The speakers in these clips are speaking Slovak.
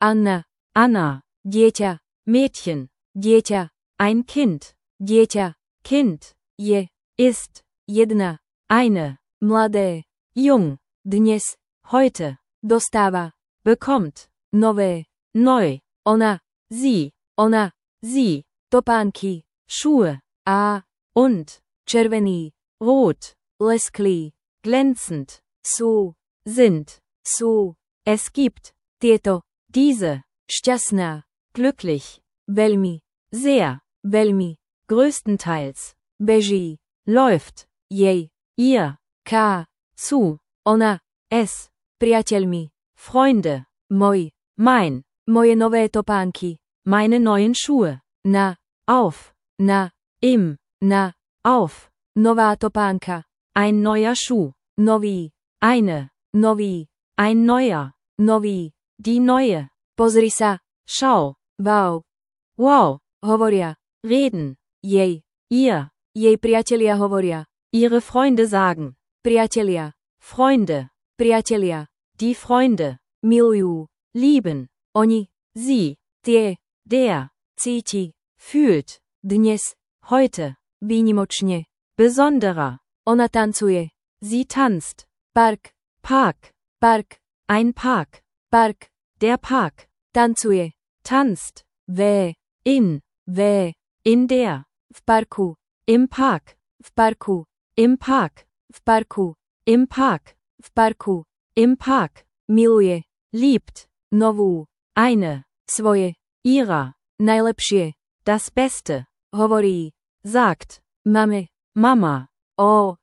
Anna, Anna, dieťa, Mädchen, dieťa, ein Kind, dieťa, Kind, je, ist, jedna, eine, mladé, jung, dnes, heute, dostáva, bekommt, nové, neu, ona, sie, topánky, Schuhe, a, und, červený, rot, lesklý, glänzend, sú, sind, es gibt, tieto, diese, šťastná, glücklich, veľmi, sehr, veľmi, größtenteils, beží, läuft, jej, ihr, k, zu, ona, es, priateľmi, Freunde, môj, mein, moje nové topánky, meine neuen Schuhe, na, auf, na, im, na, auf, nová topánka, ein neuer Schuh, nový, eine, nový, ein neuer, nový, die neue, pozri sa, schau, wow, wow, hovoria, reden, jej, ihr, jej priatelia hovoria, ihre Freunde sagen, priatelia, Freunde, priatelia, die Freunde, milujú, lieben, oni, sie, tie, der, cíti, fühlt, dnes, heute, výnimočne, besonderer, ona tancuje, sie tanzt, park, Park, park, ein Park, park, der Park, tancuje, tanzt, v, in der, v parku, im Park, v parku, im Park, v parku, im Park, v parku, im Park, miluje, liebt, novú, eine, svoje, ihrer, najlepšie, das Beste, hovorí, sagt, mame, Mama, o,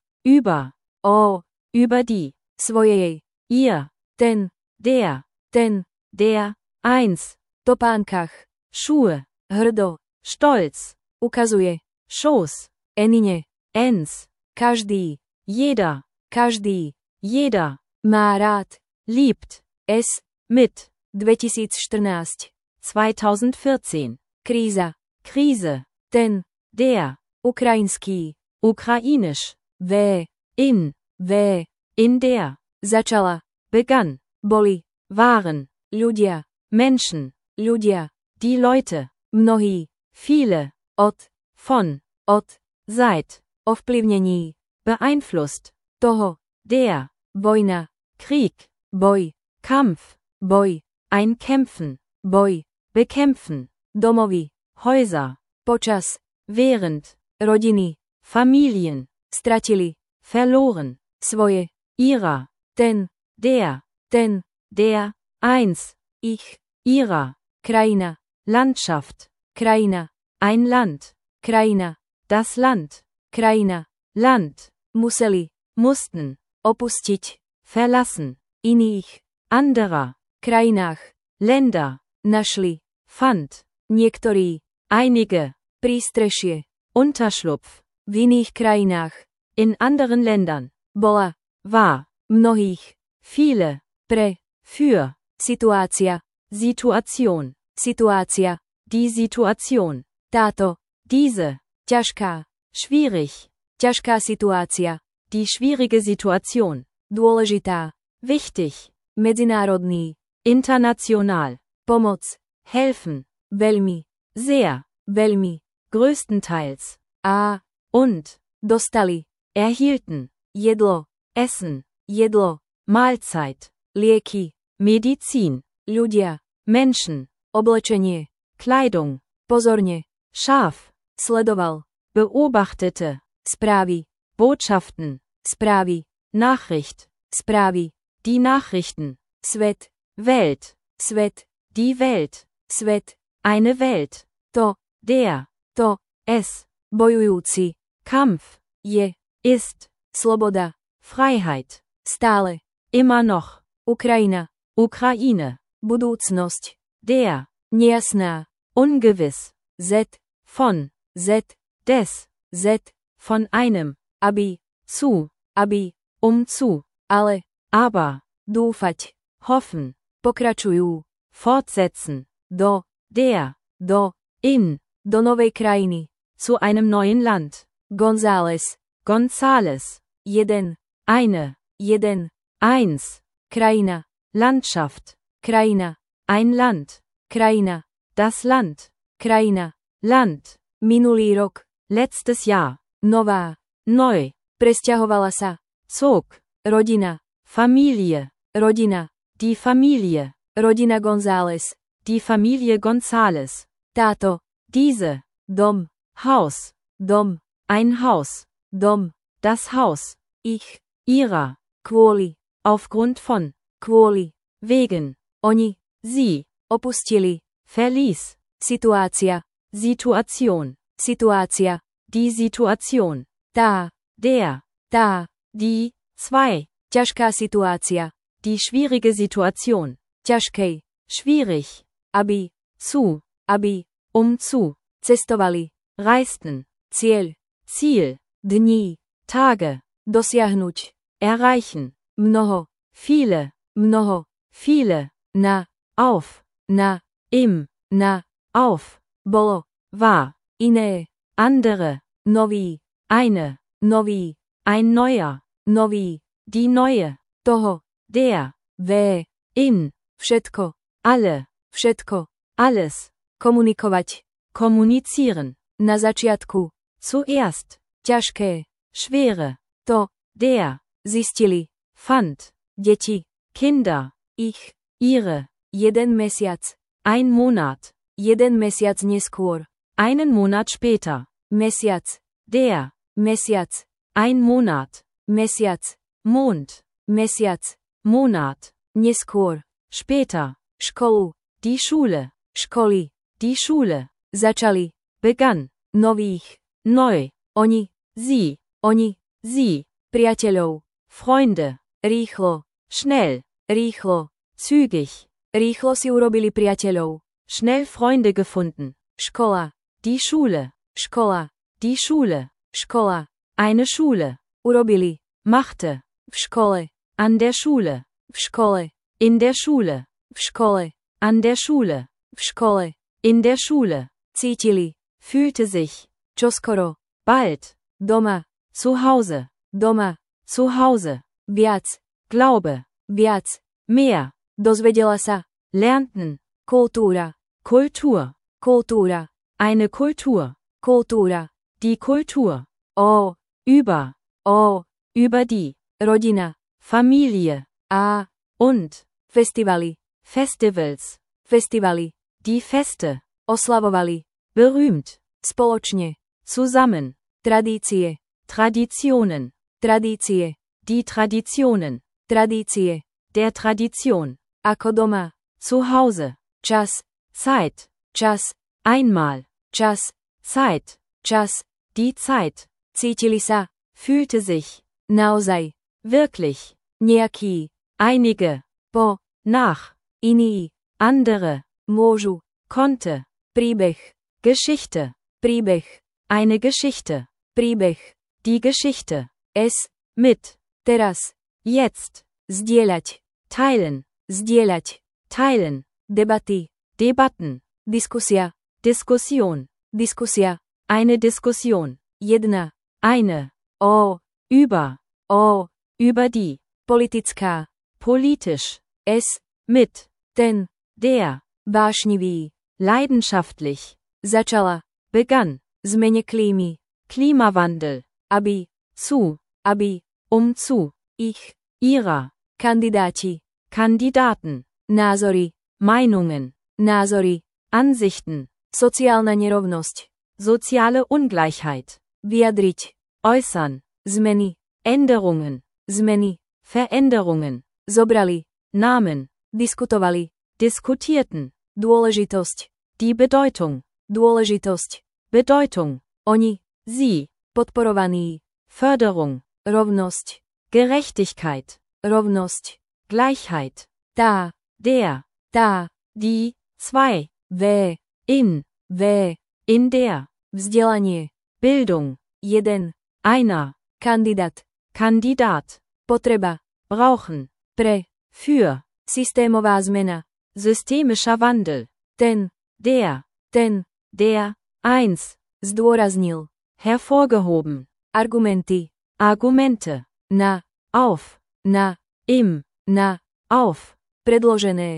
über die, svojej, ihr, ten, der, eins, topánkach, Schuhe, hrdo, stolz, ukazuje, Schoß, enine, ens, každý, jeder, jeder, má rád, liebt, s, mit, 2014, 2014, kríza, Krise, ten, der, ukrajinský, ukrainisch, v, in der, začala, begann, boli, waren, ľudia, Menschen, ľudia, die Leute, mnohí, viele, od, od, seit, ovplyvnení, beeinflusst, toho, der, vojna, Krieg, boj, Kampf, boj, einkämpfen, boj, bekämpfen, domovy, Häuser, počas, während, rodiny, Familien, stratili, verloren, svoje, ihrer, ten, der, eins, ich, ihrer, krajina, Landschaft, krajina, ein Land, krajina, das Land, krajina, Land, museli, mussten, opustiť, verlassen, iných, anderer, krajinách, Länder, našli, fand, niektorí, einige, prístrešie, Unterschlupf, v iných krajinách, in anderen Ländern, bola, war, mnohých, viele, pre, für, situácia, Situation, die Situation, táto, diese, ťažká, schwierig, ťažká situácia, die schwierige Situation, dôležitá, wichtig, medzinárodný, international, pomoc, helfen, veľmi, sehr, veľmi, größtenteils, a, und, dostali, erhielten, jedlo, Essen, jedlo, Mahlzeit, lieky, Medizin, ľudia, Menschen, oblečenie, Kleidung, pozorne, scharf, sledoval, beobachtete, správy, Botschaften, správy, Nachricht, správy, die Nachrichten, svet, Welt, svet, die Welt, svet, eine Welt, to, der, to, es, bojujúci, Kampf, je, ist, sloboda, Freiheit, stále, immer noch, Ukrajina, Ukraine, budúcnosť, der, nejasná, ungewiss, z, von, z, des, z, von einem, aby, zu, zu, ale, aber, dúfať, hoffen, pokračujú, fortsetzen, do, der, do, do novej krajiny, zu einem neuen Land, González, jeden, jeden, eins, krajina, Landschaft, krajina, Ein Land. Krajina. Das Land. Krajina. Land. Minulý rok. Letztes Jahr. Nová. Neu. Presťahovala sa. Zog. Rodina. Familie. Rodina. Die Familie. Rodina González. Die Familie González. Táto. Diese. Dom. Haus. Dom. Ein Haus. Dom. Das Haus. Ich. Ihrer. Kvôli. Aufgrund von. Kvôli. Wegen. Oni. Sie. Opustili. Verließ. Situácia. Situation. Situácia. Die Situation. Tá. Der. Tá. Die. Zwei. Ťažká situácia. Die schwierige Situation. Ťažkej. Schwierig. Aby. Zu. Aby. Zu. Cestovali. Reisten. Cieľ. Ziel. Dní. Tage. Dosiahnuť. Erreichen. Mnoho. Viele. Mnoho. Viele. Na. Auf. Na. Im. Na. Auf. Bolo. War. Iné. Andere. Nový. Eine. Nový. Ein neuer. Nový. Die neue. Toho. Der. V. In. Všetko. Alle. Všetko. Alles. Komunikovať. Kommunizieren. Na začiatku. Zuerst. Ťažké. Schwere. To. Der. Zistili. Fand. Deti. Kinder. Ich. Ihre. 1 mesiac. Ein Monat. 1 mesiac neskôr. Einen Monat später. Mesiac. Der. Mesiac. Ein Monat. Mesiac. Mond. Mesiac. Monat. Neskôr. Später. Školu. Die Schule. Školy. Die Schule. Začali. Begann. Nových. Neu. Oni. Sie. Oni. Sie. Priateľov. Freunde. Rýchlo. Schnell. Rýchlo. Zügig. Rýchlo si urobili priateľov. Schnell Freunde gefunden. Škola. Die Schule. Škola. Die Schule. Škola. Eine Schule. Urobili. Machte. V škole. An der Schule. V škole. In der Schule. V škole. An der Schule. V škole. In der Schule. Cítili. Fühlte sich. Čoskoro. Bald. Doma. Zu Hause. Doma. Zu Hause. Viac. Glaube. Viac. Mehr. Dozvedela sa. Lernten. Kultúra. Kultur. Kultúra. Eine Kultur. Kultúra. Die Kultur. O. Über. O. Über die. Rodina. Familie. A. Und. Festivali. Festivals. Festivali. Die Feste. Oslavovali. Berühmt. Spoločne. Zusammen. Tradície. Traditionen. Tradície. Die Traditionen. Tradície. Der Tradition. Ako doma. Zu Hause. Čas. Zeit. Čas. Einmal. Čas. Zeit. Čas. Die Zeit. Cítili sa. Fühlte sich. Naozaj. Wirklich. Nejaký. Einige. Po. Nach. Iný. Andere. Môžu. Konnte. Príbeh. Geschichte. Príbeh. Eine Geschichte. Príbeh. Die Geschichte. Es. Mit. Teraz. Jetzt. Zdieľať. Teilen. Zdieľať. Teilen. Debaty. Debatten. Diskusia. Diskussion. Diskusia. Eine Diskussion. Jedna. Eine. O. Über. O. Über die. Politická. Politisch. Es. Mit. Ten. Der. Vášnivý. Leidenschaftlich. Začala. Begann. Zmene klímy. Klimawandel. Aby. Zu. Aby. Zu. Ich. Ihrer. Kandidáti. Kandidaten. Názory. Meinungen. Názory. Ansichten. Sociálna nerovnosť. Soziale Ungleichheit. Vyjadriť. Äußern. Zmeny. Änderungen. Zmeny. Veränderungen. Zobrali. Namen. Diskutovali. Diskutierten. Dôležitosť. Die Bedeutung. Dôležitosť. Bedeutung. Oni. Sie. Podporovaní. Förderung. Rovnosť. Gerechtigkeit. Rovnosť. Gleichheit. Tá. Der. Tá. Die. Zwei. V. In. V. In der. Vzdelanie. Bildung. Jeden. Einer. Kandidát. Kandidat. Potreba. Brauchen. Pre. Für. Systémová zmena. Systemischer Wandel. Ten. Der. Ten. Der. Eins. Zdôraznil. Hervorgehoben. Argumenty. Argumente. Na. Auf. Na. Im. Na. Auf. Predložené.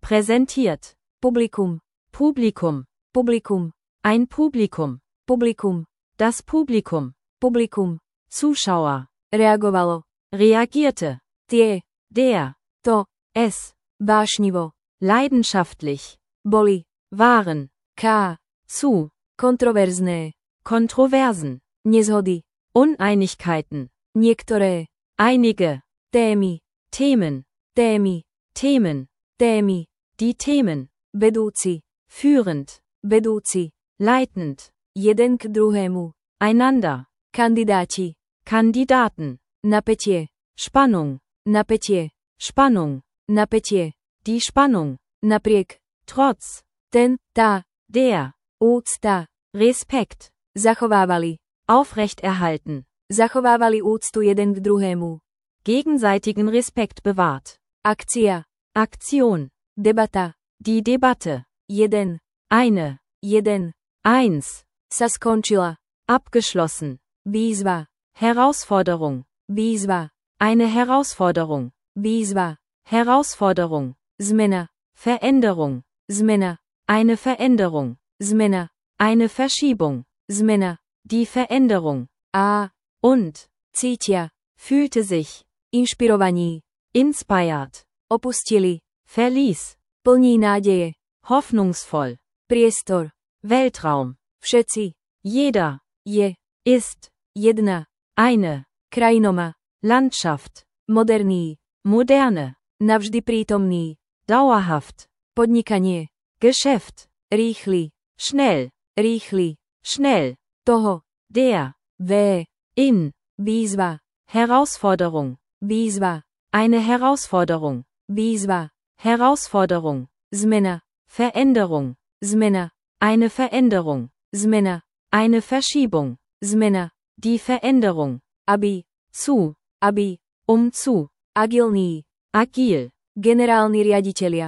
Präsentiert. Publikum. Publikum. Publikum. Ein Publikum. Publikum. Das Publikum. Publikum. Zuschauer. Reagovalo. Reagierte. Tie. Der. To. Es. Vášnivo. Leidenschaftlich. Boli. Waren. K. Zu. Kontroverzné. Kontroversen. Nezhody. Uneinigkeiten. Niektoré. Einige. Témy. Themen. Témy. Themen. Témy. Die Themen. Vedúci. Führend. Vedúci. Leitend. Jeden k druhému. Einander. Kandidáti. Kandidaten. Napätie. Spannung. Napätie. Spannung. Napätie. Die Spannung. Napriek. Trotz. Ten, tá. Der. Úcta. Respekt. Zachovávali. Aufrechterhalten. Zachovávali úctu jeden k druhému. Gegenseitigen Respekt bewahrt. Akcia. Aktion. Debata. Die Debatte. Jeden. Eine. Jeden. Eins. Sa skončila. Abgeschlossen. Výzva. Herausforderung. Výzva. Eine Herausforderung. Výzva. Herausforderung. Zmena. Veränderung. Zmena. Eine Veränderung. Zmena. Eine Verschiebung. Zmena. Die Veränderung. A. Und. Cítia. Fühlte sich. Inšpirovaní. Inspired. Opustili. Verließ. Plní nádeje. Hoffnungsvoll. Priestor. Weltraum. Všetci. Jeder. Je. Ist. Jedna. Eine. Krajinoma. Landschaft. Moderný. Moderne. Navždy prítomný. Dauerhaft. Podnikanie. Geschäft. Rýchly. Schnell. Rýchly. Schnell. Toho. Der. V. In. Výzva. Herausforderung. Výzva. Eine Herausforderung. Výzva. Herausforderung. Zmena. Veränderung. Zmena. Eine Veränderung. Zmena. Eine Verschiebung. Zmena. Die Veränderung. Aby. Zu. Aby. Zu. Agilný. Agil. Generálni riaditelia.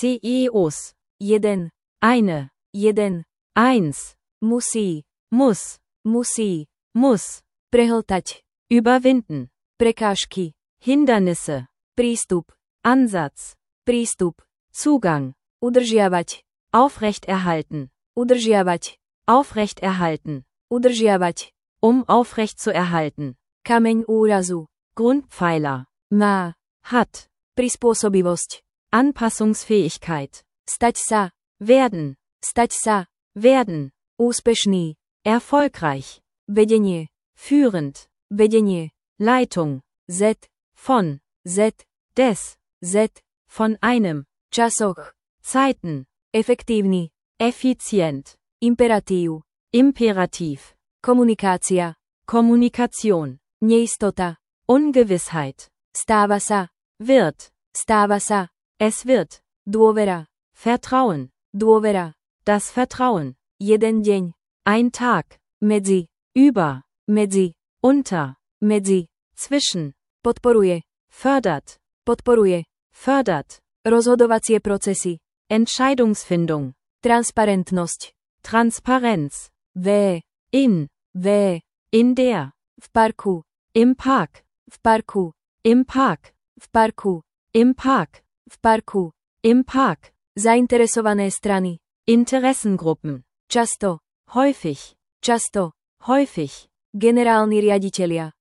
CEOs. Jeden. Eine. Jeden. Eins. Musí. Muss. Musí. Muss. Prehltať. Überwinden. Prekážky. Hindernisse. Prístup. Ansatz. Prístup. Zugang. Udržiavať. Aufrechterhalten. Udržiavať. Aufrechterhalten. Udržiavať. Aufrecht zu erhalten. Kameň úrazu. Grundpfeiler. Má. Hat. Prispôsobivosť. Anpassungsfähigkeit. Stať sa. Werden. Stať sa. Werden. Úspešný. Erfolgreich. Vedenie. Führend. Vedenie. Leitung. Z. Von. Z. Des. Z. Von einem. Časoch. Zeiten. Efektívny. Effizient. Imperatív. Imperativ. Komunikácia. Kommunikation. Neistota. Ungewissheit. Stáva sa. Wird. Stáva sa. Es wird. Dôvera. Vertrauen. Dôvera. Das Vertrauen. Jeden deň. Ein Tag. Medzi. Über. Medzi. Unter. Medzi. Zwischen. Podporuje. Fördert. Podporuje. Fördert. Rozhodovacie procesy. Entscheidungsfindung. Transparentnosť. Transparenz. V. In. V. In der. V parku. Im Park. V parku. Im Park. V parku. Im Park. V parku. Im Park. Zainteresované strany. Interessengruppen. Často. Häufig. Často. Häufig. Generálni riaditelia.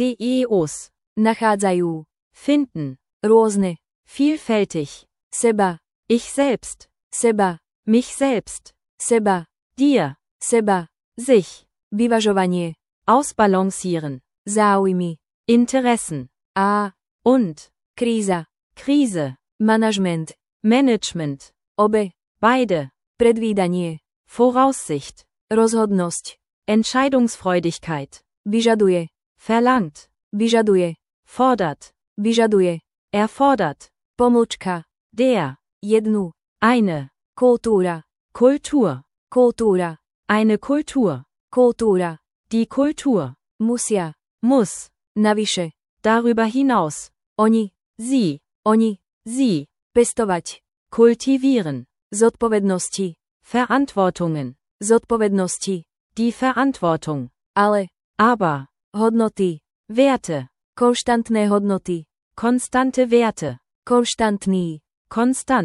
CEOs. Nachádzajú. Finden. Rôzne. Vielfältig. Seba. Ich selbst. Seba. Mich selbst. Seba. Dir. Seba. Sich. Vyvažovanie. Ausbalancieren. Záujmy. Interessen. A. Und. Kríza. Krise. Manažment. Management. Obe. Beide. Predvídanie. Voraussicht. Rozhodnosť. Entscheidungsfreudigkeit. Vyžaduje. Verlangt. Vyžaduje. Fordert. Vyžaduje. Erfordert. Pomlčka. Der. Jednu. Eine. Kultúra. Kultur. Kultúra. Eine Kultur. Kultúra. Die Kultur. Musia. Muss. Navyše. Darüber hinaus. Oni. Sie. Oni. Sie. Pestovať. Kultivieren. Zodpovednosti. Verantwortungen. Zodpovednosti. Die Verantwortung. Ale. Aber. Hodnoty. Werte. Konštantné hodnoty. Konstante Werte. Konštantný. Konstant.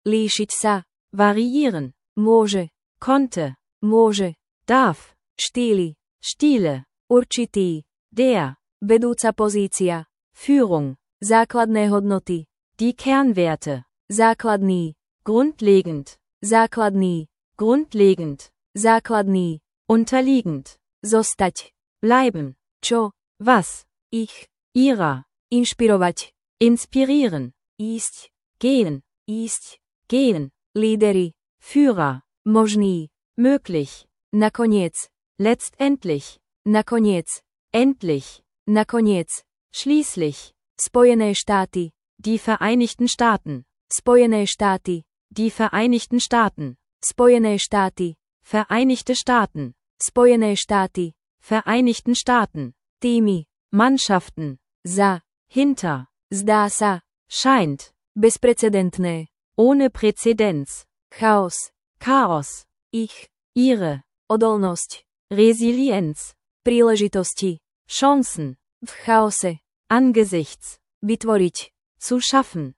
Líšiť sa. variieren, Môže. konnte, Môže. darf, Štýly. Stile, Určitý. der, Vedúca pozícia. Führung, Základné hodnoty. die Kernwerte, Základný. grundlegend, Základný. grundlegend, Základný. unterliegend, Zostať. bleiben, Čo? was, Ich. ihrer, Inšpirovať. inspirieren, Ísť. gehen, Ísť. gehen, Lídery. Führer, Možný. möglich, Nakoniec. letztendlich, Nakoniec. endlich, Nakoniec. schließlich, Spojené štáty. die Vereinigten Staaten, Spojené štáty. die Vereinigten Staaten, Spojené štáty. Vereinigte Staaten, Spojené štáty. Vereinigten Staaten, Týmy. Mannschaften, Za. hinter, Zdá sa. scheint, Bezprecedentné. ohne Präzedenz, Chaos. Chaos, Ich. ihre, Odolnosť. Resilienz, Príležitosti. Chancen, V chaose. angesichts, Vytvoriť. zu schaffen,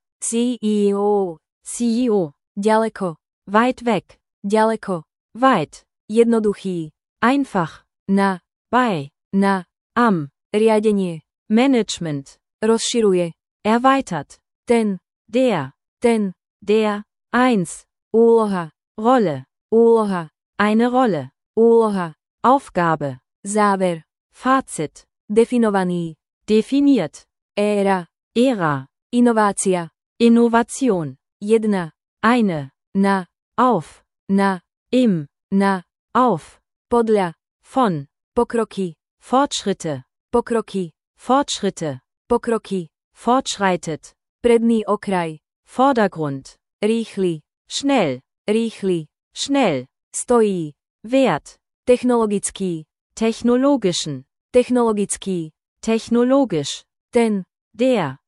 CEO. CEO, Ďaleko. weit weg, Ďaleko. weit, Jednoduchý. einfach, Na. bei, Na. am, Riadenie. Management, Rozširuje. erweitert, Ten. der, Der. eins, Úloha. Rolle, Úloha. eine Rolle, Úloha. Aufgabe, Záver. Fazit, Definovaný. definiert, Éra. Ära, Inovácia. Innovation, Jedna. eine, Na. auf, Na. im, Na. auf, Podľa. von, Pokroky. Fortschritte, Pokroky. Fortschritte, Pokroky. fortschreitet, Predný okraj. Vordergrund, Rýchly. schnell, Rýchly. schnell, Stojí. Wert, Technologický. technologischen, Technologický. technologisch, Ten. der,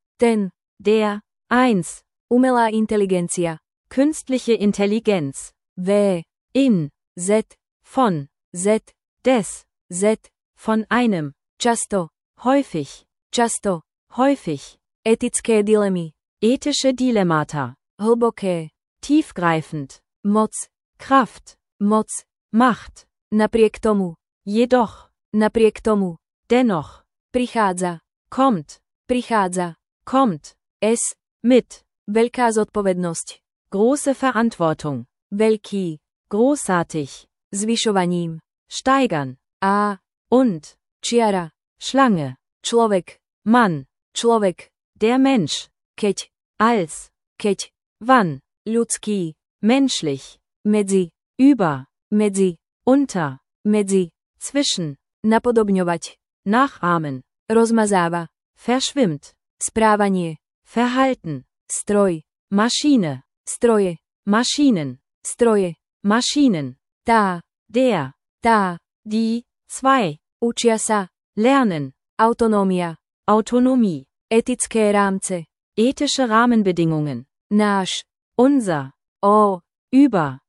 Der. eins, Umelá inteligencia. künstliche Intelligenz, V. in, Z. von, Z. des, Z. von einem, Často. häufig, Často. häufig, Etické dilemy. ethische Dilemmata, Hlboké. tiefgreifend, Moc. Kraft, Moc. Macht, Napriek tomu. jedoch, Napriek tomu. dennoch, Prichádza. kommt, Prichádza. kommt, S. mit, Veľká zodpovednosť. große Verantwortung, Veľký. großartig, Zvyšovaním. steigern, A. und, Čiara. Schlange, Človek. Mann, Človek. der Mensch, Keď. als, Keď. wann, Ľudský. menschlich, Medzi. über, Medzi. unter, Medzi. zwischen, Napodobňovať. nachahmen, Rozmazáva. verschwimmt, Správanie. verhalten, Stroj. Maschine, Stroje. Maschinen, Stroje. Maschinen, Tá. der, Tá. die, zwei, Učia sa. lernen, Autonómia. Autonomie, Etické rámce. ethische Rahmenbedingungen, Náš. unser, O. über,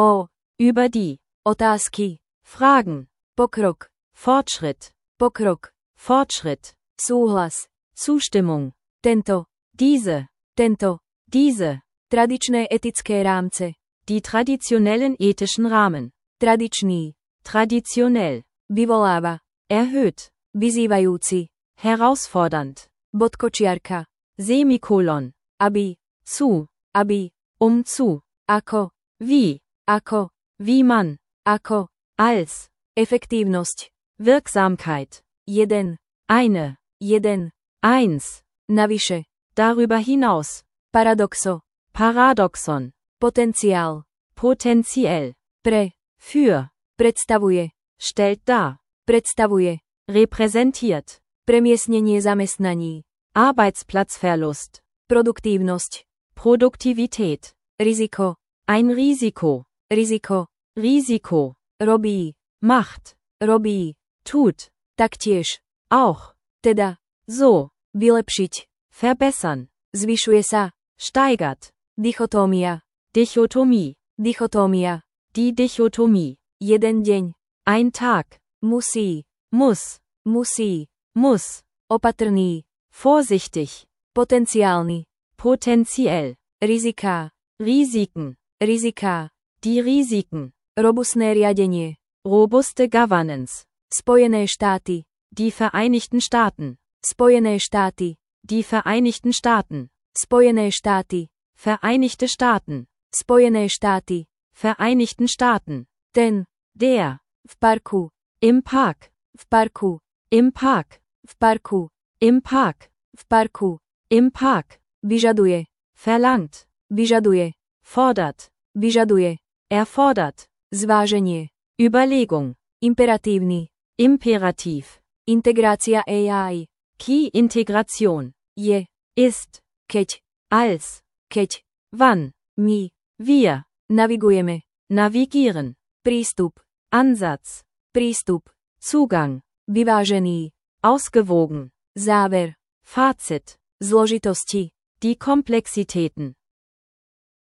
Über die, Otázky. Fragen, Pokrok. Fortschritt, Pokrok. Fortschritt, Súhlas. Zustimmung, Tento. diese, diese, Tradičné etické rámce. die traditionellen ethischen Rahmen, Tradičný. traditionell, Vyvoláva. erhöht, Vyzývajúci. herausfordernd, Bodkočiarka. Semikolon, Aby. zu, Aby. zu, Ako. wie, Ako. wie man, Ako. als, Efektívnosť. Wirksamkeit, Jeden. eine, eins, Navyše. darüber hinaus, Paradoxo. Paradoxon, Potenciál. potenziell, Pre. für, Predstavuje. stellt dar, Predstavuje. repräsentiert, Premiesnenie zamestnaní. Arbeitsplatzverlust, Produktívnosť. Produktivität, Riziko. ein Risiko, Riziko. Risiko, Robí. macht, Robí. tut, Taktiež. auch, Teda. so, Vylepšiť. verbessern, Zvyšuje sa. steigert, Dichotómia. Dichotomie, Dichotómia. die Dichotomie, Jeden deň. ein Tag, Musí. muss, Muss. Opatrný. vorsichtig, Potenciálny. potenziell, Riziká. Risiken. Riziká. Die Risiken. Robustné riadenie. Robuste Governance. Spojené štáty. Die Vereinigten Staaten. Spojené štáty. Die Vereinigten Staaten. Spojené štáty. Vereinigte Staaten. Spojené štáty. Vereinigten Staaten. Ten. Der. V parku. Im Park. V parku. Im Park. V parku. Im Park. V parku. Im Park. Vyžaduje. Verlangt. Vyžaduje. Fordert. Vyžaduje. Erfordert. Zváženie. Überlegung. Imperatívny. Imperativ. Integrácia AI. Key Integration. Je. Ist. Keď. Als. Keď. Wann. My. Wir. Navigujeme. Navigieren. Prístup. Ansatz. Prístup. Zugang. Vyvážený. Ausgewogen. Záver. Fazit. Zložitosti. Die Komplexitäten.